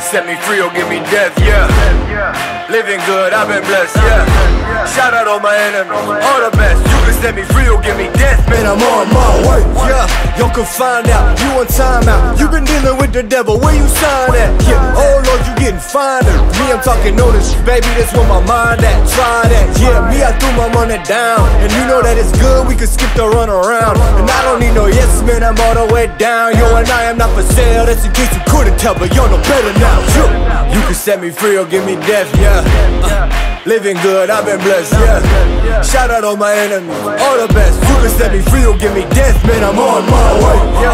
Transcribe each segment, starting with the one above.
set me free or give me death, yeah. Living good, I've been blessed, yeah. Shout out all my enemies, all the best. You can set me free or give me death, man, I'm on my way, yeah. Y'all can find out, you on timeout. You been dealing with the devil, where you sign at? Yeah, oh Lord, you getting finer. Me, I'm talking ownership, baby, that's where my mind at. Try that, yeah, me, I threw my money down. And you know that it's good, we can skip the run around. And I don't need no yes, man, I'm all the way down. Yo, and I am not for sale, that's in case you couldn't tell, but y'all know better now. You can set me free or give me death, yeah. Living good, I've been blessed, yeah. Shout out all my enemies, all the best. You can set me free or give me death, man, I'm on my way,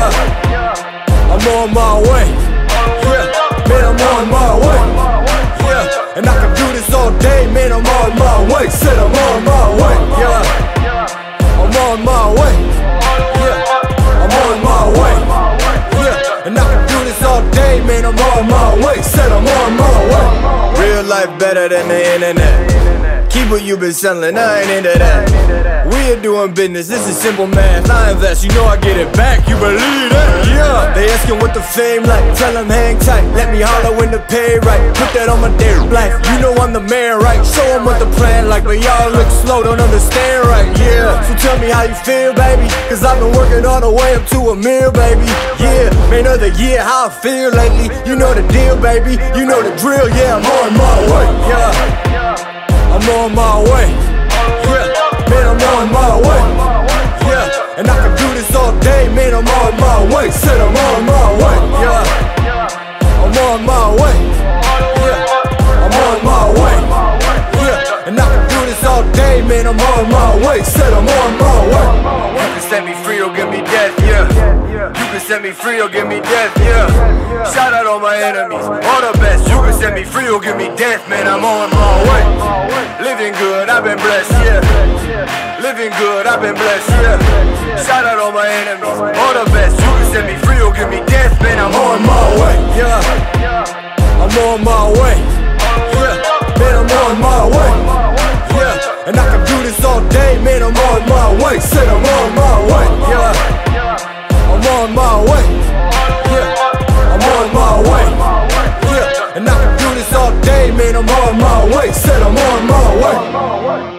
yeah. I'm on my way, yeah. Man, I'm on my way, yeah. And I can do this all day, man, I'm on my way. Said I'm on my way, yeah. I'm on my way, yeah. I'm on my way, yeah. And I can do this all day, man, I'm on my way. Said I'm on my way. Real life better than the internet. Keep what you been selling, I ain't into that. We are doing business, this is simple math. I invest, you know I get it back, you believe that? Yeah. They asking what the fame like, tell them hang tight. Let me holler when the pay right. Put that on my day life, you know I'm the man, right? Show them what the plan like, but y'all look slow, don't understand, right? Yeah. So tell me how you feel, baby, cause I've been working all the way up to a meal, baby. Yeah, man of the year, how I feel lately. You know the deal, baby, you know the drill. Yeah, I'm on my way, yeah. I'm on my way, yeah. Man, I'm on my way, yeah. And I can do this all day, man, I'm on my way. Said I'm on my way, yeah. I'm on my way, yeah. I'm on my way, yeah. And I can do this all day, man, I'm on my way. Said I'm on my way. You can set me free or give me death, yeah. You can set me free or give me death, yeah. Shout out all my enemies, all the best. You can set me free or give me death, man, I'm on my way. Living good, I've been blessed, yeah. Living good, I've been blessed, yeah. Shout out all my enemies, all the best. You can set me free or give me death, man, I'm on my way, yeah. I'm on my way, yeah. Man, I'm on my way, yeah. And I can do this all day, man, I'm on my way. Said I'm on my way, yeah. I'm on my way, yeah. I'm on my way, yeah. And I can do this all day, man, I'm on my way. Said I'm on my way.